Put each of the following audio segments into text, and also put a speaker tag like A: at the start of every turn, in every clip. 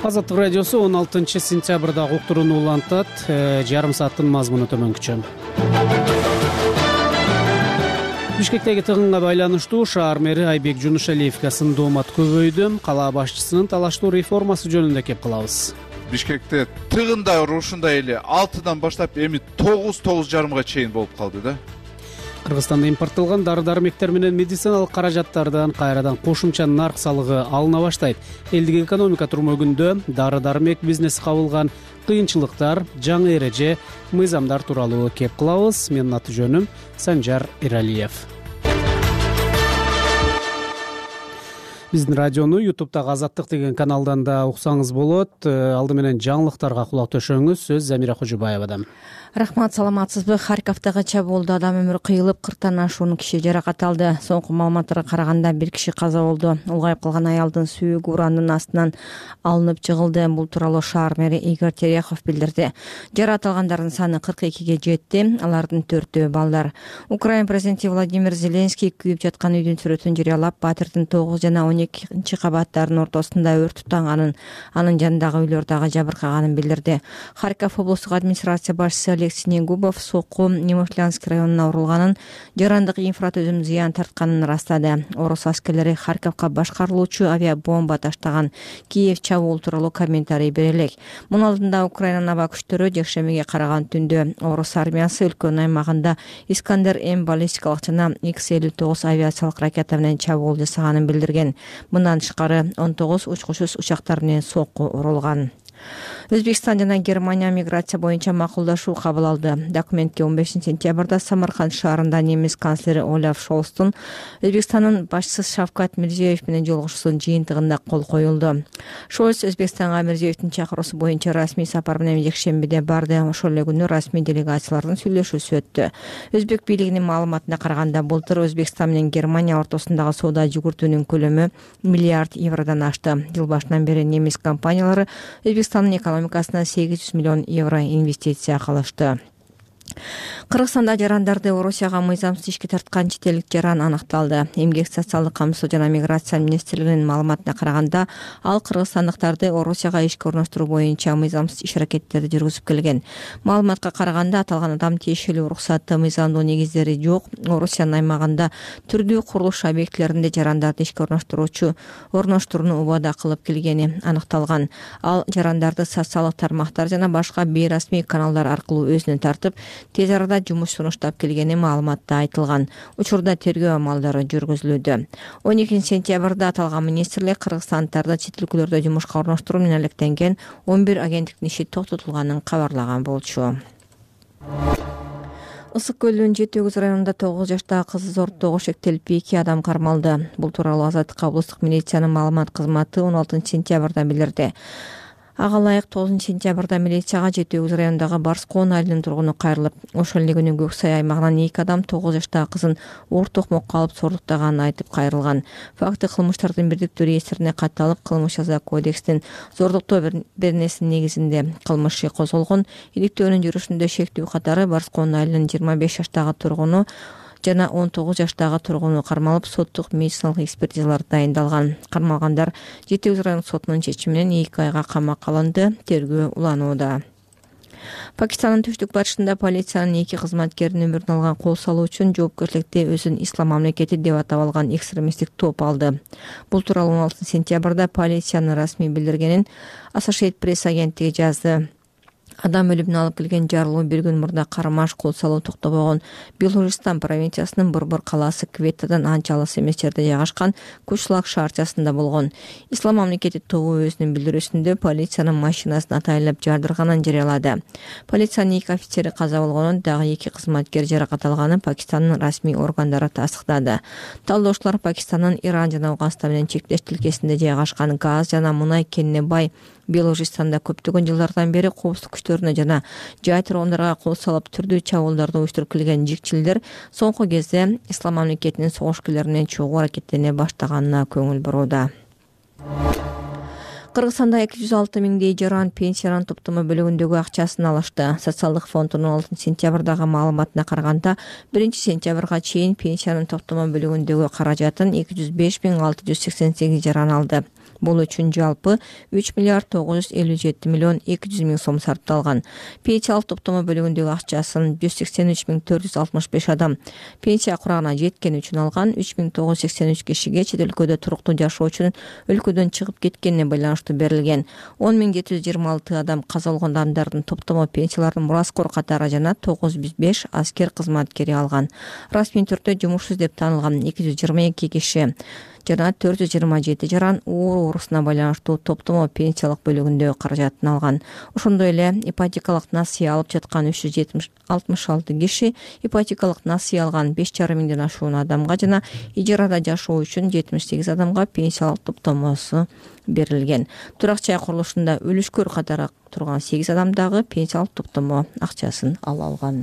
A: Азаттык радиосу 16 сентябрда уктурууну улантат. Жарым сааттын мазмуну төмөнкүчө. Бишкектеги тыгынга байланыштуу шаар мэри Айбек Жунушалиевге сындоомат көбөйдү. Кала башчысынын талаштуу реформасы жөнүндө кеп кылабыз.
B: Бишкекте тыгында ушундай эле 6-дан баштап эми 9-9,5 чейин болуп калды да.
A: Кыргызстанда импорттолгон дары-дармектер менен медициналык каражаттардан кайрадан кошумча нарк салыгы алына баштайт. Элдик экономика турмөгүндө дары-дармек бизнеси кабылган кыйынчылыктар, жаңы эреже, мыйзамдар тууралуу кеп кылабыз. Менин аты жөнүм Санжар Иралиев. Биздин радиону YouTube'дагы Азаттык деген каналдан да уксаңыз болот. Алды менен жаңылыктарга кулак төшөңүз. Сөз Замира Кожубаевадан.
C: Рахмат, саламатсызбы? Харьковдагы чабуулда адам өмүрү кыйылып, 40тан ашуун киши жаракат алды. Соңку маалыматтарга караганда 1 киши каза болду. Улгайып калган аялдын сүйөгү урандын астынан алынып чыгылды. Бул тууралуу шаар мэри Игорь Терехов билдирди. Жаракат алгандардын саны 42ге жетти. Алардын 4-өө балдар. Украина президенти Владимир Зеленский күйүп жаткан үйдүн сүрөтүн жарыялап, батирдин 9 жана 12 кабаттарынын ортосунда өрт тутанганын, анын жанындагы үйлөр дагы жабыркаганын билдирди. Харьков облустук администрация башчысы Алексей Негубов сокку Немышлянский районуна урулганын, жарандык инфратүзүм зыян тартканын растады. Орус аскерлери Харьковго башкарылуучу авиабомба таштаган. Киев чабуул тууралуу комментарий бере элек. Мунун алдында Украинанын аба күчтөрү жекшембиге караган түндө орус армиясы өлкөнүн аймагында Искандер-М баллистикалык жана X-59 авиациялык ракета менен чабуул жасаганын билдирген. Мындан тышкары 19 учкучсуз учактар менен сокку урулган. Өзбекстан жана Германия миграция боюнча макулдашуу кабыл алды. Документке 15 сентябрда Самарканд шаарында немис канцлери Олаф Шолстун Өзбекстандын башчысы Шавкат Мирзиёев менен жолугушуусунун жыйынтыгында кол коюлду. Шолст Өзбекстанга Мирзиёевдин чакыруусу боюнча расмий сапар менен жекшембиде барды. Ошол эле күнү расмий делегациялардын сүйлөшүүсү өттү. Өзбек бийлигинин маалыматына караганда былтыр Өзбекстан менен Германия ортосундагы соода жүгүртүүнүн көлөмү миллиард евродон ашты. Жыл башынан бери немис компаниялары Өзбекстандын экономикасына 800 миллион евро инвестиция кылышты. Кыргызстанда жарандарды Орусияга мыйзамсыз ишке тарткан чет элдик жаран аныкталды. Эмгек социалдык камсоо жана миграция министрлигинин маалыматына караганда, ал кыргызстандыктарды Орусияга ишке орноштуруу боюнча мыйзамсыз иш аракеттерди жүргүзүп келген. Маалыматка караганда, аталган адам тиешелүү уруксатты мыйзамдуу негиздери жок Орусиянын аймагында түрдүү курулуш объектилеринде жарандарды ишке орноштурууну убада кылып келгени аныкталган. Ал жарандарды социалдык тармактар жана башка бейрасмий каналдар аркылуу өзүнө тартып, тез арада жумуш сунуштап келгени маалыматта айтылган. Учурда тергөө амалдары жүргүзүлүүдө. 12 сентябрда аталган министрлик кыргызстандыктарды чет өлкөлөрдө жумушка орноштуруу менен алектенген 11 агенттиктин иши токтотулганын кабарлаган болчу. Ысык көлдүн Жети Өгүз районунда 9 жаштагы кызы зордтоого шектелип 2 адам кармалды. Бул тууралуу Азаттык облустук милициянын маалымат кызматы 16 сентябрда билдирди. Ага ылайык 9 сентябрда милицияга Жети Өгүз районундагы Барскоон айылынын тургуну кайрылып, ошол эле күнү Көксай аймагынан 2 адам 9 жаштагы кызын оор токмокко алып сордуктаганын айтып кайрылган. Факты кылмыштардын бирдиктүү реестрине катталып, кылмыш жаза кодекстин зордуктоо беренесинин негизинде кылмыш иши козголгон. Иликтөөнүн жүрүшүндө шектүү катары Барскоон айылынын 25 жаштагы тургуну жана 19 жаштагы тургуну кармалып, соттук медициналык экспертизалар дайындалган. Кармалгандар Жети Өгүз районук сотунун чечими менен 2 айга камакка алынды. Тергөө уланууда. Пакистандын түштүк батышында полициянын 2 кызматкеринин өмүрүн алган кол салуучун жоопкерчиликти өзүн ислам мамлекети деп атап алган экстремисттик топ алды. Бул тууралуу 16 сентябрда полициянын расмий билдиргенин Associated Press агенттиги жазды. Адам өлүмүнө алып келген жарылуу бир күн мурда Кармаш кол салуу токтобогон Белужистан провинциясынын Борбор калаасы Кветтадан анча алыс эмес жерде жайгашкан Кучлак шаарчасында болгон. Ислам мамлекети тобу өзүнүн билдирүүсүндө полициянын машинасын атайлап жардырганын жарыялады. Полициянын 2 офицери каза болгонун, дагы 2 кызматкер жаракат алганын Пакистандын расмий органдары тастыктады. Талдоочулар Пакистандын Иран жана Афганистан менен чектеш тилкесинде жайгашкан газ жана мунай кенине бай Белужистанда көптөгөн жылдардан бери коопсуздук күчтөрүнө жана жай тургундарга кол салып түрдүү чабуулдарды уюштуруп келген жикчилдер соңку кезде ислам мамлекетинин согушкерлеринен чогуу аракеттене баштаганына көңүл бурууда. Кыргызстанда 206 миңдей жаран пенсиянын топтомо бөлүгүндөгү акчасын алышты. Социалдык фондунун 6 сентябрдагы маалыматына караганда, 1 сентябрга чейин пенсиянын топтомо бөлүгүндөгү каражатын 205 688 жаран алды. Бул үчүн жалпы 3 миллиард 957 миллион 200 миң сом сарпталган. Пенсиялык топтомо бөлүгүндөгү акчасын 183 465 адам пенсия курагына жеткен үчүн алган. 3983 кишиге чет өлкөдө туруктуу жашоо үчүн өлкөдөн чыгып кеткенине байланыштуу берилген. 10 726 адам каза болгон адамдардын топтомо пенсияларын мураскор катары жана 905 аскер кызматкери алган. Расмий түрдө жумушсуз деп таанылган 222 киши жана 427 жаран оорусуна байланыштуу топтомо пенсиялык бөлүгүндө каражатын алган. Ошондой эле ипотекалык насыя алып жаткан 366 киши, ипотекалык насыя алган 5,5 миңден ашуун адамга жана ижарада жашоо үчүн 78 адамга пенсиялык топтомосу берилген. Турак жай курулушунда өлүшкөр катары турган 8 адам дагы пенсиялык топтомо акчасын ала алган.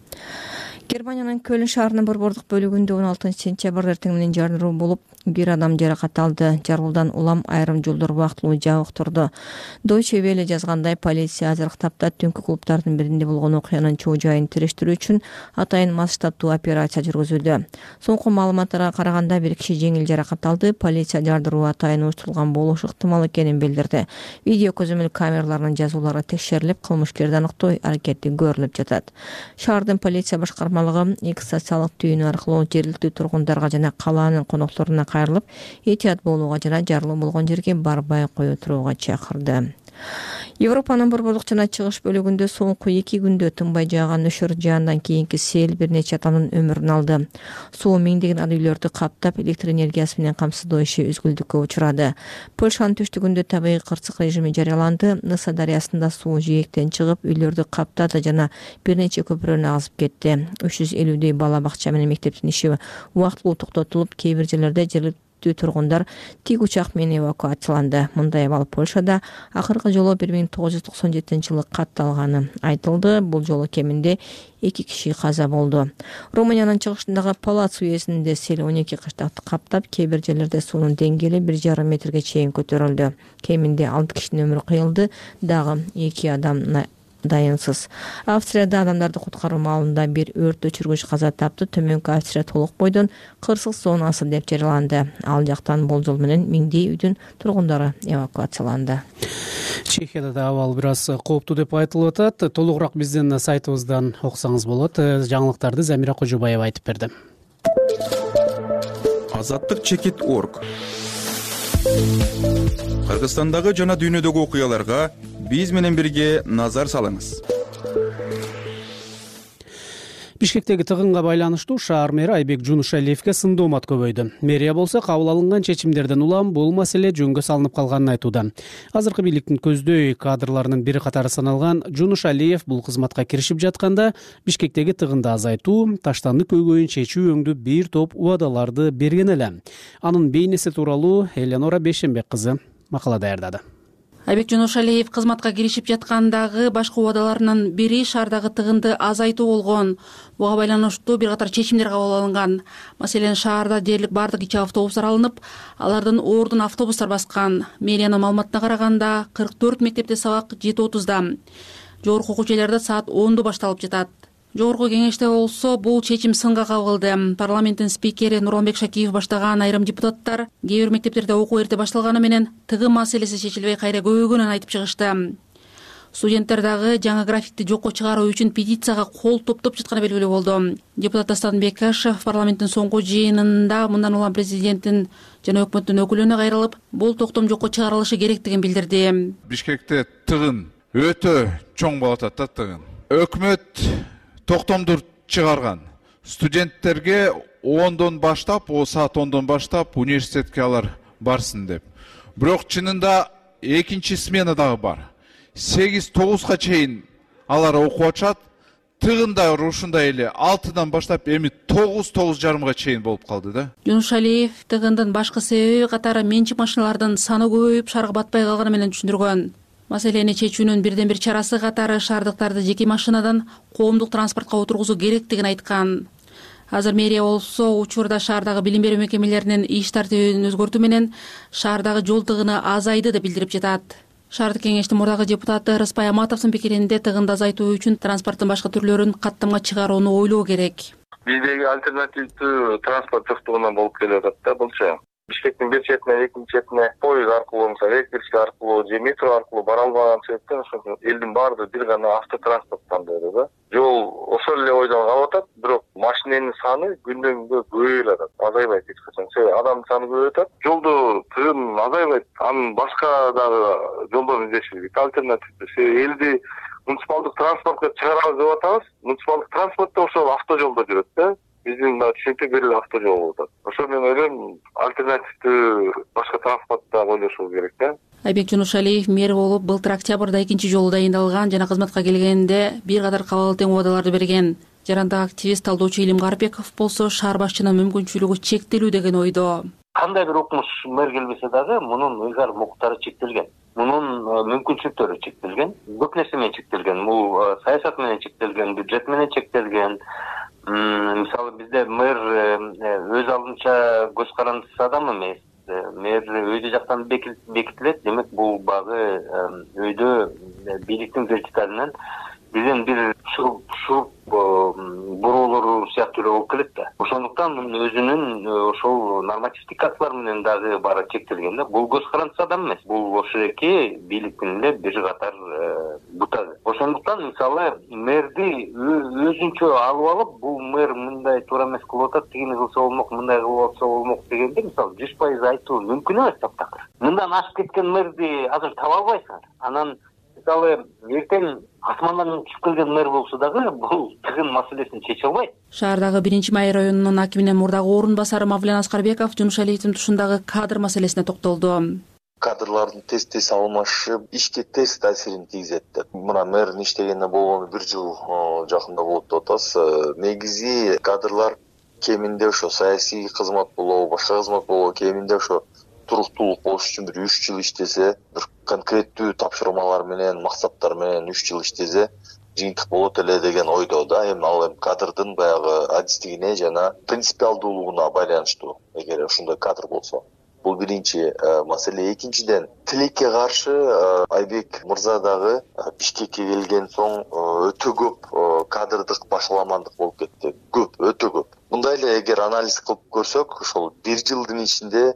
C: Германиянын Көлн шаарынын борбордук бөлүгүндө 16 сентябрда эртең менен жарылуу болуп, 1 адам жаракат алды. Жарылуудан улам айрым жолдор убактылуу жабык турду. Deutsche Welle жазгандай, полиция азыркы тапта түнкү клубдардын биринде болгон окуянын чоо жайын териштирүү үчүн атайын масштабтуу операция жүргүзүүдө. Соңку маалыматтарга караганда бир киши жеңил жаракат алды. Полиция жардыруу атайын уюштурулган болушу ыктымал экенин билдирди. Видео көзөмөл камераларынын жазуулары текшерилип, кылмышкерди аныктоо аракети көрүлүп жатат. Шаардын полиция башкармалыгы X социалдык түйүнү аркылуу жергиликтүү тургундарга жана калаанын конокторуна кайрылып, этият болууга жана жарылуу болгон жерге барбай кое турууга чакырды. Европанын борбордук жана чыгыш бөлүгүндө соңку 2 күндө тынбай жааган нөшөр жаандан кийинки сел бир нече адамдын өмүрүн алды. Суу миңдеген ар үйлөрдү каптап, электр энергиясы менен камсыздоо иши үзгүлтүккө учурады. Польшанын түштүгүндө табигый кырсык режими жарыяланды. Ныса дарыясында суу жээктен чыгып, үйлөрдү каптады жана бир нече көпүрөнү агызып кетти. 350 бала бакча менен мектептин иши убактылуу токтотулуп, кээ бир жерлерде жергиликтүү тургундар тик учак менен эвакуацияланды. Мындай абал Польшада акыркы жолу 1997-жылы катталганы айтылды. Бул жолу кеминде 2 киши каза болду. Румыниянын чыгышындагы Палац уездинде сел 12 кыштакты каптап, кээ бир жерлерде суунун деңгээли 1,5 метрге чейин көтөрүлдү. Кеминде 6 кишинин өмүрү кыйылды, дагы 2 адам дайынсыз. Австрияда адамдарды куткаруу маалында бир өрт өчүргүч каза тапты. Төмөнкү Австрия толук бойдон кырсык зонасы деп жарыяланды. Ал жактан болжол менен миңдей үйдүн тургундары эвакуацияланды.
A: Чехияда да абал бир аз кооптуу деп айтылып атат. Толугураак биздин сайтыбыздан окусаңыз болот. Жаңылыктарды Замира Кожобаева айтып берди.
D: Азаттык.org Кыргызстандагы жана дүйнөдөгү окуяларга биз менен бирге назар салыңыз.
A: Бишкектеги тыгынга байланыштуу шаар мэри Айбек Жунушалиевге сындоомат көбөйдү. Мэрия болсо кабыл алынган чечимдерден улам бул маселе жөнгө салынып калганын айтууда. Азыркы бийликтин көздөй кадрларынын бири катары саналган Жунушалиев бул кызматка киришип жатканда Бишкектеги тыгынды азайтуу, таштанды көйгөйүн чечүү өңдүү бир топ убадаларды берген эле. Анын бейнеси тууралуу Эленора Бейшенбек кызы макала даярдады.
E: Айбек Жунушалиев кызматка киришип жаткандагы башкы убадаларынын бири шаардагы тыгынды азайтуу болгон. Буга байланыштуу бир катар чечимдер кабыл алынган. Маселен, шаарда дээрлик бардык ичи автобустар алынып, алардын ордун автобустар баскан. Мэриянын маалыматына караганда 44 мектепте сабак 7:30да, жогорку окуу жайларда саат 10:00 башталып жатат. Жогорку кеңеште болсо бул чечим сынга кабылды. Парламенттин спикери Нурланбек Шакиев баштаган айрым депутаттар кээ бир мектептерде окуу эрте башталганы менен тыгын маселеси чечилбей кайра көбөйгөнүн айтып чыгышты. Студенттер дагы жаңы графикти жокко чыгаруу үчүн петицияга кол топтоп жатканы белгилүү болду. Депутат Дастан Бекашев парламенттин соңку жыйынында мындан улам президенттин жана өкмөттүн өкүлүнө кайрылып, бул токтом жокко чыгарылышы керектигин билдирди.
B: Бишкекте тыгын өтө чоң болуп атат да тыгын. Өкмөт токтомду чыгарган. Студенттерге 10-дон баштап, саат 10-дон баштап университетке алар барсын деп. Бирок чынында экинчи смена дагы бар. 8-9га чейин алар окуп атышат. Тыгын да ушундай эле 6-дан баштап эми 9-9:30га чейин болуп калды да.
E: Жунушалиев тыгындын башкы себеби катары менчик машиналардын саны көбөйүп, шаарга батпай калганы менен түшүндүргөн. Маселени чечүүнүн бирден бир чарасы катары шаардыктарды жеке машинадан коомдук транспортко отургузуу керектигин айткан. Азыр мэрия болсо учурда шаардагы билим берүү мекемелеринин иш тартибин өзгөртүү менен шаардагы жол тыгыны азайды деп билдирип жатат. Шаардык кеңештин мурдагы депутаты Рыспай Аматовдун пикиринде тыгынды азайтуу үчүн транспорттун башка түрлөрүн каттамга чыгарууну ойлоо керек.
F: Биздеги альтернативдүү транспорт жоктугунан болуп келип атат да булчу. Бишкектин бир четинен экинчи четине поезд аркылуу, мисалы электричка аркылуу же метро аркылуу бара албаган себептен ошол элдин баардыгы бир гана автотранспорттан болду да. Жол ошол эле ойдон калып атат, бирок машиненин саны күндөн күнгө көбөйүп атат, азайбайт эч качан. Себеби адамдын саны көбөйүп атат, жолдо тыгын азайбайт. Анын башка дагы жолдорун издеши керек, альтернативдүү. Себеби элди муниципалдык транспортко чыгарабыз деп атабыз. Муниципалдык транспорт да ошол автожолдо жүрөт да. Биздин да түшүнүктө бир эле автожол болуп атат. Ошо мен ойлойм, альтернативдүү башка транспортта ойлошубуз керек да.
E: Айбек Жунушалиев мэр болуп былтыр октябрда экинчи жолу дайындалган жана кызматка келгенде бир катар кабыл тең убадаларды берген. Жарандагы активист талдоочу Илим Карпеков болсо шаар башчынын мүмкүнчүлүгү чектелүү деген ойдо.
G: Кандай бир укмуш мэр келбесе дагы мунун ыйгар мукуктары чектелген. Мунун мүмкүнчүлүктөрү чектелген. Көп нерсе менен чектелген. Бул саясат менен чектелген, бюджет менен чектелген. Мисалы бизде мэр өз алдынча көз карандысыз адам эмес. Мэр өзү жактан бекитилет. Демек бул багы өйдө бийликтин вертикалынан бизден бир шуруп буроолору сыяктуу эле болуп келет да. Ошондуктан өзүнүн ошол нормативдик актылар менен дагы баары чектелген да. Бул көз карандысыз адам эмес. Бул ошол эки бийликтин эле бир катар бутагы. Ошондуктан мисалы мэрди өзүнчө алып бул мэр мындай туура эмес кылып атат, тигини кылса болмок, мындай кылып атса болмок дегенде мисалы 100% айтуу мүмкүн эмес таптакыр. Мындан ашып кеткен мэрди азыр таба албайсыңар. Анан мисалы эртең асмандан түшүп келген мэр болсо дагы бул тыгын маселесин чече албайт.
E: Шаардагы 1-Май районунун акиминин мурдагы орун басары Мавлен Аскарбеков Жунушалиевдин тушундагы кадр маселесине токтолду.
H: Кадрлардын тез алмашып, ишке тез таасирин тийгизет деп. Мына мэрдин иштегенине болгону 1 жыл жакында болот деп атабыз. Негизи кадрлар кеминде ошо саясий кызмат болобу, башка кызмат болобу, кеминде ошо туруктуулук болуш үчүн бир 3 жыл иштесе, бир конкреттүү тапшырмалар менен, максаттар менен 3 жыл иштесе, жыйынтык болот эле деген ойдо да. Ал кадрдын баягы адистигине жана принципиалдуулугуна байланыштуу. Эгер ушундай кадр болсо. Бул биринчи маселе. Экинчиден, тилекке каршы Айбек мырза дагы Бишкекке келген соң өтө көп кадрдык башаламандык болуп кетти. Көп, өтө көп. Мындай эле эгер анализ кылып көрсөк, ошол 1 жылдын ичинде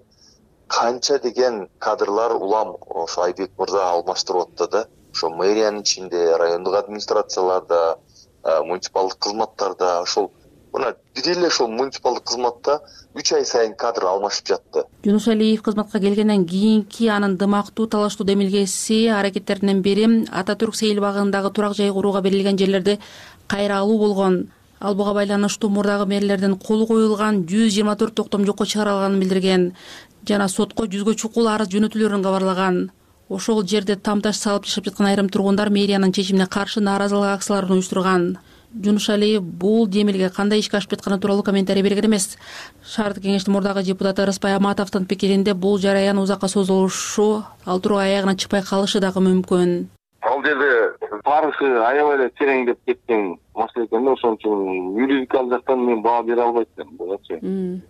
H: канча деген кадрлар улам ошо Айбек мырза алмаштырып атты да. Ошо мэриянын ичинде, райондук администрацияларда, муниципалдык кызматтарда, ошол мына бир эле ошол муниципалдык кызматта 3 ай сайын кадр алмашып жатты.
E: Жунушалиев кызматка келгенден кийинки анын дымактуу талаштуу демилгеси аракеттеринен бири Ататүрк сейил багындагы турак жай курууга берилген жерлерди кайра алуу болгон. Ал буга байланыштуу мурдагы мэрлердин колу коюлган 124 токтом жокко чыгарылганын билдирген жана сотко 100гө чукул арыз жөнөтүлөрүн кабарлаган. Ошол жерде тамташ салып жашап жаткан айрым тургундар мэриянын чечимине каршы нааразылык акцияларын уюштурган. Жунушалиев бул демилге кандай ишке ашып жатканы тууралуу комментарий берген эмес. Шаардык кеңештин мурдагы депутаты Рыспай Аматовдун пикиринде бул жараян узакка созулушу, ал тургу аягына чыкпай калышы дагы мүмкүн.
F: Ал жерде тарыхы аябай эле тереңдеп кеткен маселе экен да, ошон үчүн юридикалык жактан мен баа бере албайм бугачы.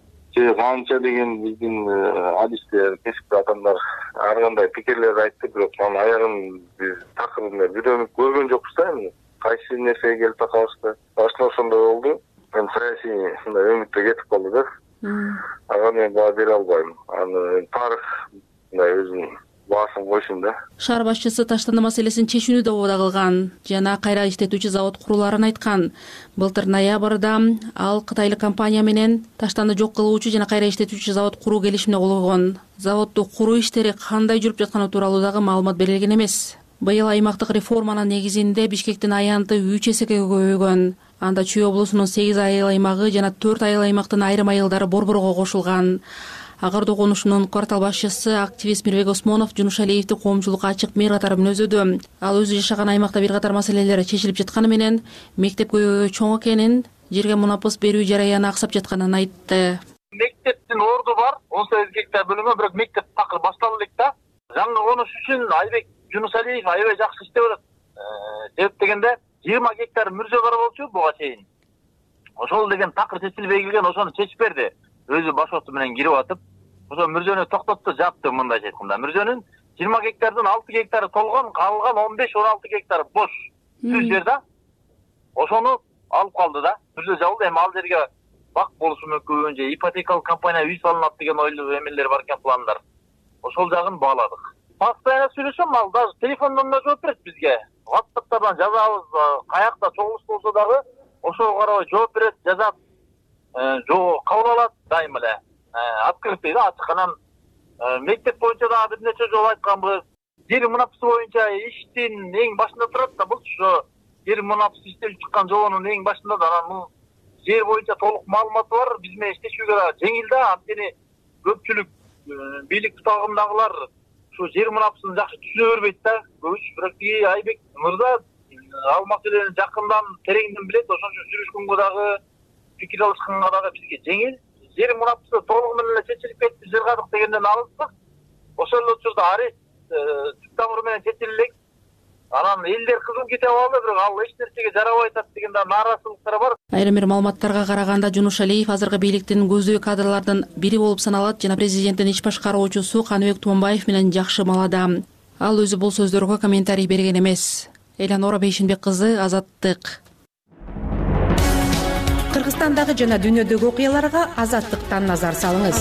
F: Канча деген биздин адистер, кесиптүү адамдар ар кандай пикирлер айтты, бирок анын аягын биз такырында бирөөнүп көргөн жокпуз да. Кайсы нерсеге келип такабызбы? Башында ошондой болду. Мен саясий мындай өңүттө кетип калды да. Ага мен баа бере албайм. Аны тарых мындай өзүнүн баасын койсун да.
E: Шаар башчысы таштанды маселесин чечүүнү да убада кылган жана кайра иштетүүчү завод куруларын айткан. Былтыр ноябрда ал кытайлык компания менен таштанды жок кылуучу жана кайра иштетүүчү завод куруу келишимине кол койгон. Заводду куруу иштери кандай жүрүп жатканы тууралуу дагы маалымат берилген эмес. Быйыл аймактык реформанын негизинде Бишкектин аянты 3 эсеге көбөйгөн. Анда Чүй облусунун 8 айыл аймагы жана 4 айыл аймактын айрым айылдары борборго кошулган. Агарды конушунун квартал башчысы активист Мирбек Осмонов Жунушалиевди коомчулукка ачык мэр катары мүнөздөдү. Ал өзү жашаган аймакта бир катар маселелер чечилип жатканы менен мектеп көйгөйгө чоң экенин, жерге мунапыс берүү жараяны аксап жатканын айтты.
I: Мектептин орду бар, 18 гектар бөлүнгөн, бирок мектеп такыр башталды элек да. Жаңы конуш үчүн Айбек Жунушалиев аябай жакшы иштеп атат. Себеп дегенде 20 гектар мүрзө бар болчу буга чейин. Ошол деген такыр чечилбей келген, ошону чечип берди. Өзү башоты менен кирип атып, ошо мүрзөнү токтотту, жапты мындайча айтканда. Мүрзөнүн 20 гектардын 6 гектары толгон, калган 15-16 гектар бош түз жер да. Ошону алып калды да. Мүрзө жабылды, эми ал жерге бак болушу мүмкүн же ипотекалык компания үй салынат деген ойлуу эмелер бар экен, пландар. Ошол жагын бааладык. Постоянно сүйлөшөм, ал даже телефондон да жооп берет бизге. WhatsApp'тан жазабыз, каякта чогулуш болсо дагы ошого карабай жооп берет, жазат. Кабыл алат дайым эле. Открытый да, ачык. Анан мектеп боюнча дагы бир нече жолу айтканбыз. Жер мунапысы боюнча иштин эң башында турат да, бул ошо жер мунапысы иштелип чыккан жолунун эң башында да. Анан бул жер боюнча толук маалыматы бар, биз менен иштешүүгө да жеңил да. Анткени көпчүлүк бийлик тагымдагылар ушу жер мунапысын жакшы түшүнө бербейт да. Көбүч бирок Айбек мырза ал маселени жакындан тереңден билет, ошон үчүн сүйлөшкөнгө дагы, пикир алышканга дагы бизге жеңил. Жер мунапысы толугу менен эле чечилип кетти, жыргадык дегенден алыстык. Ошол эле учурда арест түп тамыры менен чечилелек. Анан элдер кызыл кете алды, бирок ал эч нерсеге жарабай атат деген да нааразычылыктар бар.
E: Айрым бир маалыматтарга караганда Жунушалиев азыркы бийликтин көздөй кадрлардын бири болуп саналат жана президенттин иш башкаруучусу Каныбек Туманбаев менен жакшы маалада. Ал өзү бул сөздөргө комментарий берген эмес. Элянора Бейшенбек кызы, Азаттык.
J: Кыргызстандагы жана дүйнөдөгү окуяларга Азаттыктан назар салыңыз.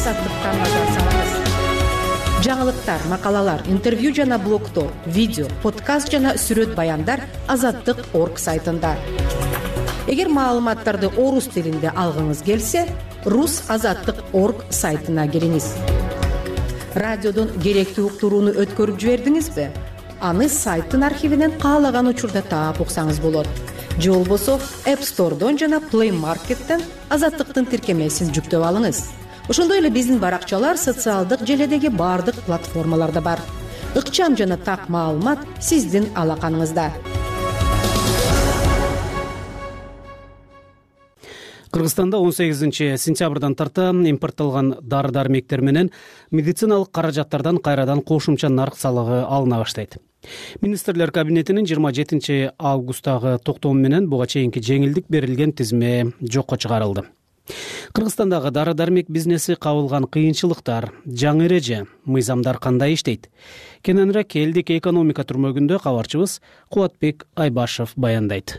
J: Жаңылыктар, макалалар, интервью жана блогтор, видео, подкаст жана сүрөт баяндар Азаттык.орг сайтында. Эгер маалыматтарды орус тилинде алгыңыз келсе, rus.azattik.org сайтына кириңиз. Радиодон керектүү уктурууну өткөрүп жибердиңизби? Аны сайттын архивинен каалаган учурда таап уксаңыз болот. Же болбосо App Store'дон жана Play Market'тен Азаттыктын тиркемесин жүктөп алыңыз. Ошондой эле биздин баракчалар социалдык желедеги бардык платформаларда бар. Ыкчам жана так маалымат сиздин алаканыңызда.
A: Кыргызстанда 18 сентябрдан тарта импортталган дары-дармектер менен медициналык каражаттардан кайрадан кошумча нарк салыгы алына баштайт. Министрлер кабинетинин 27 августтагы токтому менен буга чейинки жеңилдик берилген тизме жокко чыгарылды. Кыргызстандагы дары-дармек бизнеси кабылган кыйынчылыктар, жаңы эреже, мыйзамдар кандай иштейт? Кененирээк элдик экономика түрмөгүндө кабарчыбыз Кубатбек Айбашев баяндайт.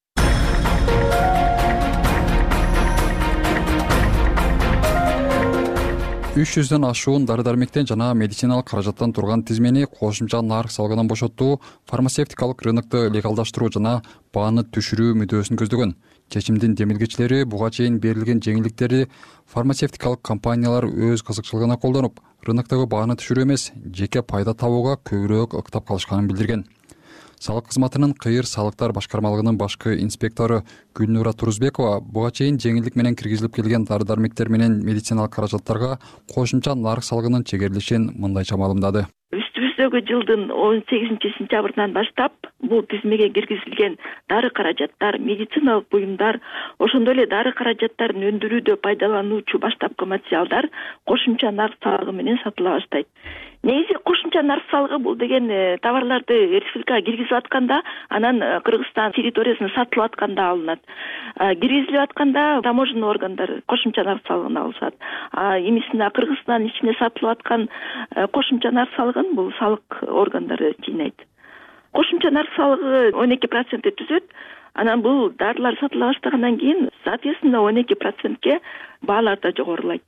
K: 300дөн ашуун дары-дармектен жана медициналык каражаттан турган тизмени кошумча нарк салыгынан бошоттуу, фармацевтикалык рынокто легалдаштыруу жана бааны түшүрүү мүдөөсүн көздөгөн. Чечимдин демилгечилери буга чейин берилген жеңилдиктерди фармацевтикалык компаниялар өз кызыкчылыгына колдонуп, рыноктогу бааны түшүрүү эмес, жеке пайда табууга көбүрөөк ыктап калышканын билдирген. Салык кызматынын кыйыр салыктар башкармалыгынын башкы инспектору Гүлнура Турузбекова буга чейин жеңилдик менен киргизилип келген дары-дармектер менен медициналык каражаттарга кошумча нарк салыгынын чегерилишин мындайча маалымдады.
L: Үстүбүздөгү жылдын 18 сентябрынан баштап бул тизмеге киргизилген дары каражаттар, медициналык буюмдар, ошондой эле дары каражаттарын өндүрүүдө пайдалануучу баштапкы материалдар кошумча нарк салыгы менен сатыла баштайт. Негизи кошумча нарк салыгы бул деген товарларды республикага киргизип атканда, анан Кыргызстан территориясына сатылып атканда алынат. Киргизилип атканда таможенный органдар кошумча нарк салыгын алышат. Эмесинде Кыргызстан ичине сатылып аткан кошумча нарк салыгын бул салык органдары жыйнайт. Кошумча нарк салыгы 12% түзөт. Анан бул дарылар сатыла баштагандан кийин, соответственно, 12%ке баалар да жогорулайт.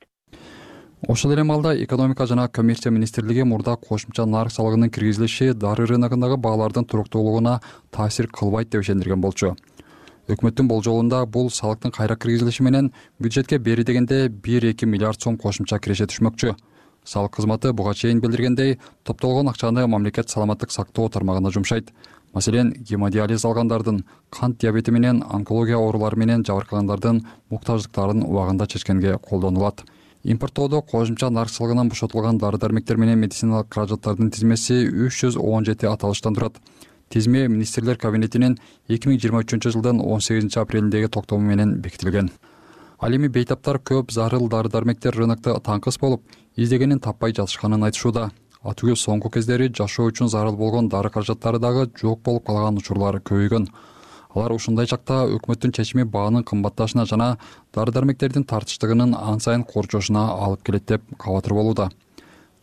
K: Ошол эле маалда экономика жана коммерция министрлиги мурда кошумча нарк салыгынын киргизилиши дары рыногундагы баалардын туруктуулугуна таасир кылбайт деп ишендирген болчу. Өкмөттүн болжолунда бул салыктын кайра киргизилиши менен бюджетке бери дегенде 1-2 миллиард сом кошумча киреше түшмөкчү. Салык кызматы буга чейин билдиргендей, топтолгон акчаны мамлекет саламаттык сактоо тармагына жумшайт. Маселен, гемодиализ алгандардын, кант диабети менен онкология оорулары менен жабыркагандардын муктаждыктарын убагында чечкенге колдонулат. Импорттоодо кошумча нарк салыгынан бошотулган дары-дармектер менен медициналык каражаттардын тизмеси 317 аталыштан турат. Тизме министрлер кабинетинин 2023 жылдын 18 апрелиндеги токтому менен бекитилген. Ал эми бейтаптар көп зарыл дары-дармектер рынокто таңкыс болуп, издегенин таппай жатышканын айтышууда. Атүгүл соңку кездери жашоо үчүн зарыл болгон дары каражаттары дагы жок болуп калган учурлар көбөйгөн. Алар ушундай чакта өкмөттүн чечими баанын кымбатташына жана дары-дармектердин тартыштыгынын ан сайын корчошуна алып келет деп кабатыр болууда.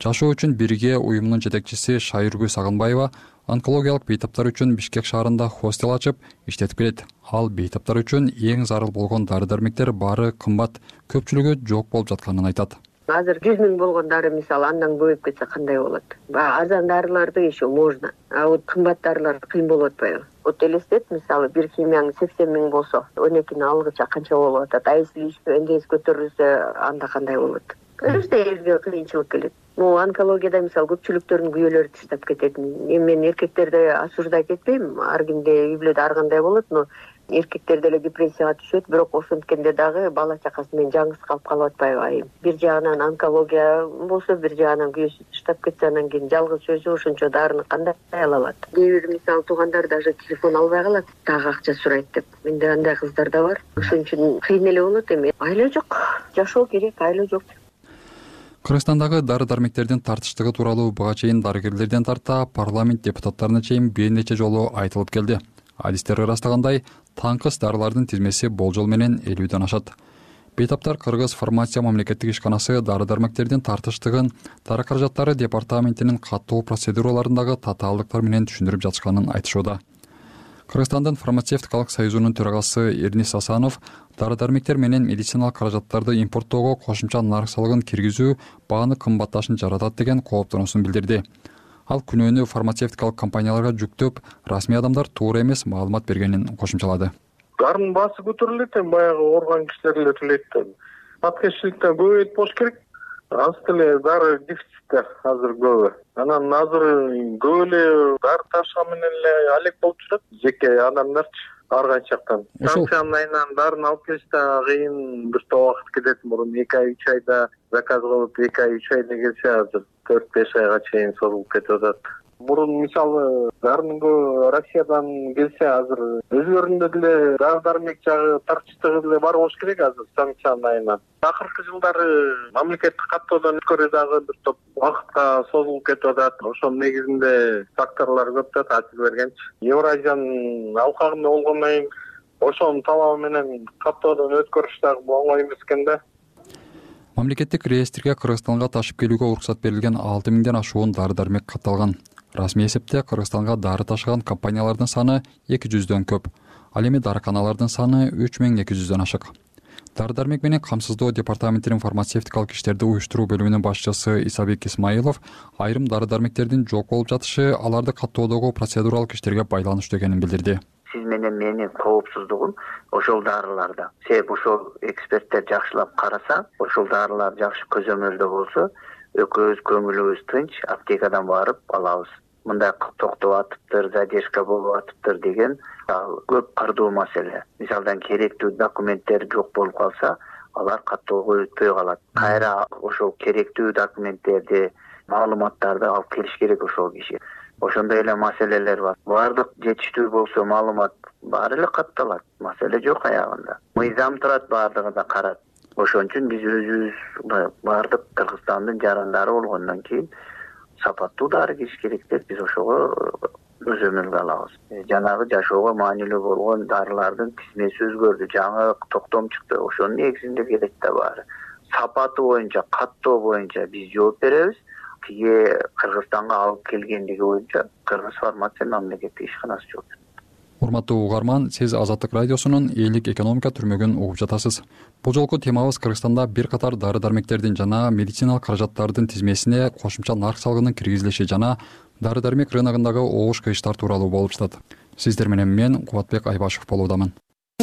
K: Жашоо үчүн бирге уюмунун жетекчиси Шайыргүл Сагынбаева онкологиялык бейтаптар үчүн Бишкек шаарында хостел ачып иштетип келет. Ал бейтаптар үчүн эң зарыл болгон дары-дармектер баары кымбат, көпчүлүгү жок болуп жатканын айтат.
M: Азыр 100 000 болгон дары мисалы андан көбөйүп кетсе кандай болот? Арзан дарыларды еще можно, а вот кымбат дарылар кыйын болуп атпайбы? Вот элестет, мисалы бир химияң 80 000 болсо, 12-ни алгыча канча болуп атат? А если эндес көтөрүлсө, анда кандай болот? Конечно, элге кыйынчылык келет. Онкологияда мисалы көпчүлүктөрдүн күйөөлөрү таштап кетет. Мен эркектерди осуждать этпейм, ар кимде үй бүлөдө ар кандай болот, но эркектер деле депрессияга түшөт, бирок ошенткенде дагы бала чакасы менен жаңгыз калып калып атпайбы айым? Бир жагынан онкология болсо, бир жагынан күйөөсү таштап кетсе, анан кийин жалгыз өзү ошончо дарыны кандай ала алат? Кээ бир мисалы туугандар даже телефон албай калат, дагы акча сурайт деп. Менде андай кыздар да бар. Ошон үчүн кыйын эле болот эми. Айла жок, жашоо керек, айла жок.
K: Кыргызстандагы дары-дармектердин тартыштыгы тууралуу буга чейин дарыгерлерден тарта парламент депутаттарына чейин бир нече жолу айтылып келди. Адистер ырастагандай, таңкыс дарылардын тизмеси болжол менен 50ден ашат. Бейтаптар Кыргыз фармация мамлекеттик ишканасы дары-дармектердин тартыштыгын дары каражаттары департаментинин каттоо процедураларындагы татаалдыктар менен түшүндүрүп жатышканын айтышууда. Кыргызстандын фармацевтикалык союзунун төрагасы Эрнис Асанов дары-дармектер менен медициналык каражаттарды импорттоого кошумча нарк салыгын киргизүү бааны кымбатташын жаратат деген кооптонуусун билдирди. Ал күнөөнү фармацевтикалык компанияларга жүктөп, расмий адамдар туура эмес маалымат бергенин кошумчалады.
N: Дарынын баасы көтөрүлөт, баягы ооруган кишилер эле төлөйт. Аткезчиликтен көбөйүп болуш керек. Аз деле дары дефицитте азыр көбү. Анан азыр көп эле дары ташыган менен эле алек болуп жүрөт. Жеке адамдарчы ар кайчактан. Станциянын айынан дарын алып келиште кыйын бир топ убакыт кетет. Мурун 2 ай 3 айда заказ кылып 2 ай 3 айда келсе, азыр 4-5 айга чейин созулуп кетип атат. Мурун мисалы дарынын Россиядан келсе, азыр өзгөрүндө деле дары-дармек жагы тартыштыгы деле бар болуш керек азыр станциянын айынан. Акыркы жылдары мамлекеттик каттоодон өткөрүү дагы бир топ убакытка созулуп кетип атат. Ошонун негизинде факторлор көп да таасир бергенчи. Евразиянын алкагында болгондон кийин ошонун талабы менен каттоодон өткөрүш дагы оңой эмес экен да.
K: Мамлекеттик реестрге Кыргызстанга ташып келүүгө уруксат берилген 6 000ден ашуун дары-дармек катталган. Расмий эсепте Кыргызстанга дары ташыган компаниялардын саны 200дөн көп. Ал эми дарыканалардын саны 3200дөн ашык. Дары-дармек менен камсыздоо департаментинин фармацевтикалык иштерди уюштуруу бөлүмүнүн башчысы Исабек Исмаилов айрым дары-дармектердин жок болуп жатышы аларды каттоодогу процедуралык иштерге байланыштуу экенин билдирди.
O: Сиз менен менин коопсуздугум ошол дарыларда. Себеп ошол эксперттер жакшылап караса, ошол дарылар жакшы көзөмөлдө болсо, экөөбүз көңүлүбүз тынч аптекадан барып алабыз. Мындай токтоп атыптыр, задержка болуп атыптыр деген көп кырдуу маселе. Мисалдан керектүү документтер жок болуп калса, алар каттоого өтпөй калат. Кайра ошол керектүү документтерди, маалыматтарды алып келиш керек ошол киши. Ошондой эле маселелер бар. Бардык жетиштүү болсо маалымат баары эле катталат. Маселе жок аягында. Мыйзам турат, бардыгы да карат. Ошон үчүн биз өзүбүз бардык Кыргызстандын жарандары болгондон кийин сапаттуу дары кириш керек деп биз ошого көзөмөлгө алабыз. Жанагы жашоого маанилүү болгон дарылардын тизмеси өзгөрдү, жаңы токтом чыкты. Ошонун негизинде келет да баары. Сапаты боюнча, каттоо боюнча биз жооп беребиз. Кие Кыргызстанга алып келгендиги боюнча Кыргыз фармация мамлекеттик ишканасы жооп берет.
K: Урматтуу угарман, сиз Азаттык радиосунун элдик экономика түрмөгүн угуп жатасыз. Бул жолку темабыз Кыргызстанда бир катар дары-дармектердин жана медициналык каражаттардын тизмесине кошумча нарк салыгынын киргизилиши жана дары-дармек рыногундагы огуш кыйыштар тууралуу болуп жатат. Сиздер менен мен Кубатбек Айбашев болуудамын.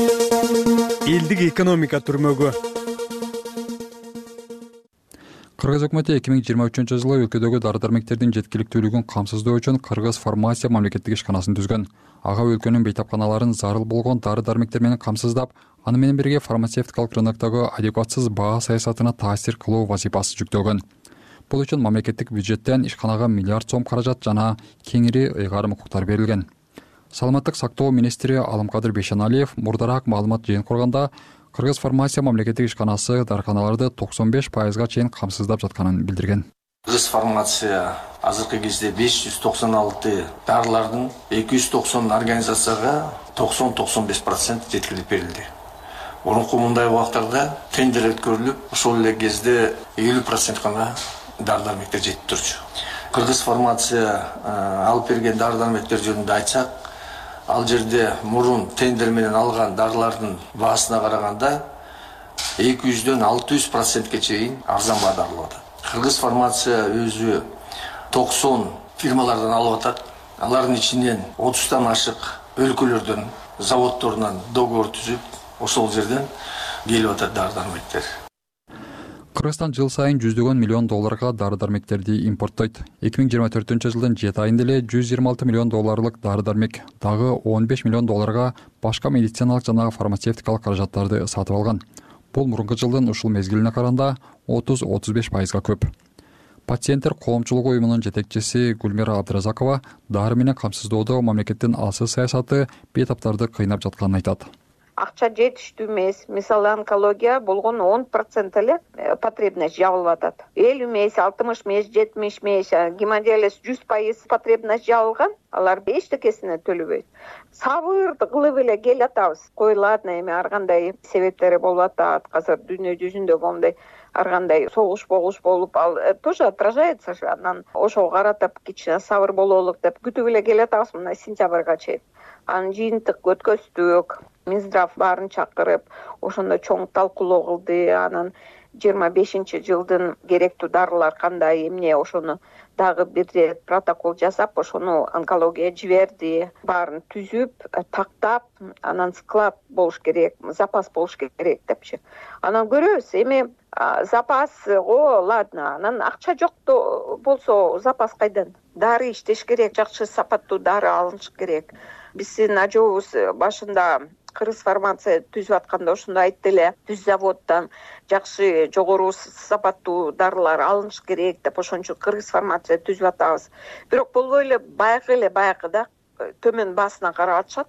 P: Элдик экономика түрмөгү.
K: Кыргыз өкмөтү 2023 жылы өлкөдөгү дары-дармектердин жеткиликтүүлүгүн камсыздоо үчүн Кыргыз фармация мамлекеттик ишканасын түзгөн. Ага өлкөнүн бейтапканаларын зарыл болгон дары-дармектер менен камсыздап, аны менен бирге фармацевтикалык рыноктогу адекватсыз баа саясатына таасир кылуу вазифасы жүктөлгөн. Бул үчүн мамлекеттик бюджеттен ишканага миллиард сом каражат жана кеңири ыйгарым укуктар берилген. Саламаттык сактоо министри Алымкадыр Бейшеналиев мурдараак маалымат жыйын курганда Кыргыз фармация мамлекеттик ишканасы дарыканаларды 95%га чейин камсыздап жатканын билдирген.
Q: Кыргыз фармация азыркы кезде 596 дарылардын 290 организацияга 90-95% жеткирип берилди. Мурунку мындай убактарда тендер өткөрүлүп, ошол эле кезде 50% гана дары дармектер жетип турчу. Кыргыз фармация алып берген дары дармектер жөнүндө айтсак, ал жерде мурун тендер менен алган дарылардын баасына караганда 200дөн 600%-ке чейин арзан баада алып атат. Кыргыз фармация өзү 90 фирмалардан алып атат. Алардын ичинен 30тан ашык өлкөлөрдөн, заводдорунан договор түзүп, ошол жерден келип атат дары дармектер.
K: Кыргызстан жыл сайын $100 миллион дары дармектерди импорттойт. 2024 жылдын 7 айында эле $126 миллион дары дармек, дагы $15 миллион башка медициналык жана фармацевтикалык каражаттарды сатып алган. Бул мурунку жылдын ушул мезгилине караганда 30-35%га көп. Пациенттер коомчулугу уюмунун жетекчиси Гүлмира Абдыразакова дары менен камсыздоодо мамлекеттин алсыз саясаты бейтаптарды кыйнап жатканын айтат.
R: Акча жетиштүү эмес. Мисалы онкология болгон 10% эле потребность жабылып атат. 50 эмес, 60 эмес, 70 эмес, гемодиализ 100% потребность жабылган. Алар эчтекесине төлөбөйт. Сабырды кылып эле кел атабыз. Коюлат эми ар кандай себептери болуп атат. Азыр дүйнө жүзүндө моундай ар кандай согуш болуп, ал тоже отражается. Анан ошого каратып кичине сабыр бололук деп күтүп эле кел атабыз мына сентябрга чейин. Анын жыйынтык өткөздүк. Минздрав баарын чакырып, ошондо чоң талкуулоо кылды. Анан 25-жылдын керектүү дарылар кандай эмне ошону дагы бир рет протокол жасап, ошону онкология жиберди. Баарын түзүп, тактап, анан склад болуш керек, запас болуш керек депчи. Анан көрөбүз, эми запас, ладно, анан акча жок болсо запас кайдан? Дары иштеш керек, жакшы сапаттуу дары алыныш керек. Биздин ажообуз башында Кыргыз фармация түзүп атканда ошондо айтты эле, түз заводдон жакшы жогору сапаттуу дарылар алыныш керек деп, ошон үчүн Кыргыз фармация түзүп атабыз. Бирок болбой эле баягыда төмөн баасына карап атышат.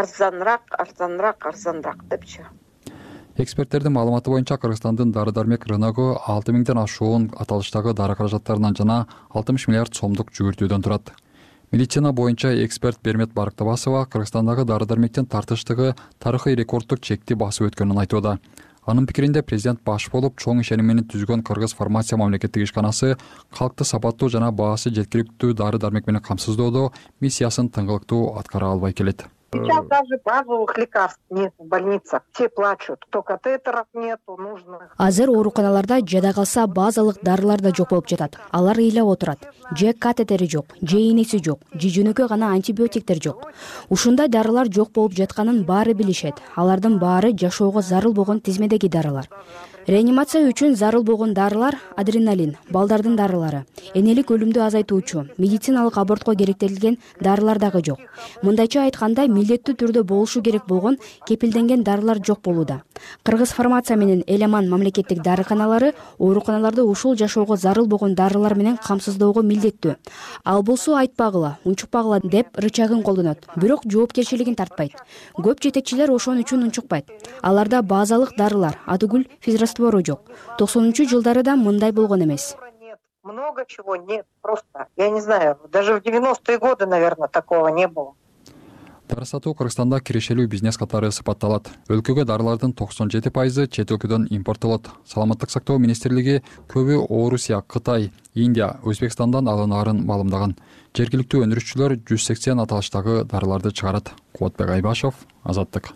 R: Арзаныраак депчи.
K: Эксперттердин маалыматы боюнча Кыргызстандын дары дармек рыногу 6000ден ашуун аталыштагы дары каражаттарынан жана 60 миллиард сомдук жүгүртүүдөн турат. Медицина боюнча эксперт Бермет Барктабасова Кыргызстандагы дары дармектин тартыштыгы тарыхый рекордтук чекти басып өткөнүн айтууда. Анын пикиринде президент баш болуп чоң ишеним менен түзгөн Кыргыз фармация мамлекеттик ишканасы калкты сапаттуу жана баасы жеткиликтүү дары дармек менен камсыздоодо миссиясын тыңгылыктуу аткара албай келет.
S: Сейчас даже базовых лекарств нет в больницах. Все плачут. То катетеров нету, нужно.
T: Азыр ооруканаларда жада калса базалык дарылар да жок болуп жатат. Алар ыйлап отурат. Же катетери жок, же ийнеси жок, же жөнөкөй гана антибиотиктер жок. Ушундай дарылар жок болуп жатканын баары билишет. Алардын баары жашоого зарыл болгон тизмедеги дарылар. Реанимация үчүн зарыл болгон дарылар адреналин, балдардын дарылары, энелик өлүмдү азайтуучу, медициналык абортко керектелген дарылар дагы жок. Мындайча айтканда, милдеттүү түрдө болушу керек болгон кепилденген дарылар жок болууда. Кыргыз фармация менен Эламан мамлекеттик дарыканалары ооруканаларды ушул жашоого зарыл болгон дарылар менен камсыздоого милдеттүү. Ал болсо айтпагыла, унчукпагыла деп рычагын колдонот, бирок жоопкерчилигин тартпайт. Көп жетекчилер ошон үчүн унчукпайт. Аларда базалык дарылар, адыгүл, физраствору жок. 90-жылдары да мындай болгон эмес.
S: Много чего нет, просто. Я не знаю, даже в 90-е годы, наверное, такого не было.
K: Дары сатуу Кыргызстанда кирешелүү бизнес катары сыпатталат. Өлкөгө дарылардын 97% чет өлкөдөн импорттолот. Саламаттык сактоо министрлиги көбү Орусия, Кытай, Индия, Өзбекстандан алынаарын маалымдаган. Жергиликтүү өндүрүшчүлөр 180 аталыштагы дарыларды чыгарат. Кубатбек Айбашев, Азаттык.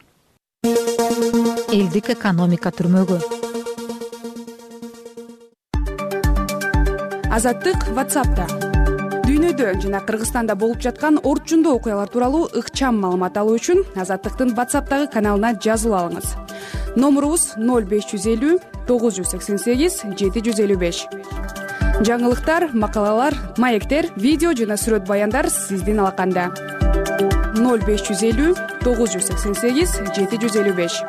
U: Элдик экономика түрмөгү.
V: Азаттык WhatsApp'та. Дүйнөдө жана Кыргызстанда болуп жаткан орчундуу окуялар тууралуу ыкчам маалымат алуу үчүн Азаттыктын WhatsApp'тагы каналына жазылып алыңыз. Номурубуз 0550 988 755. Жаңылыктар, макалалар, маектер, видео жана сүрөт баяндар сиздин алаканда. 0550 988 755.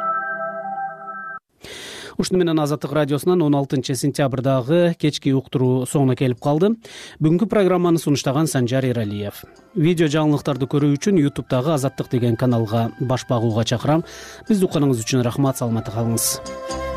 A: Ушуну менен Азаттык радиосунан 16-сентябрдагы кечки уктуруу соңуна келип калды. Бүгүнкү программаны сунуштаган Санжар Эралиев. Видео жаңылыктарды көрүү үчүн YouTube'дагы Азаттык деген каналга баш багууга чакырам. Бизди укканыңыз үчүн рахмат, саламатта калыңыз.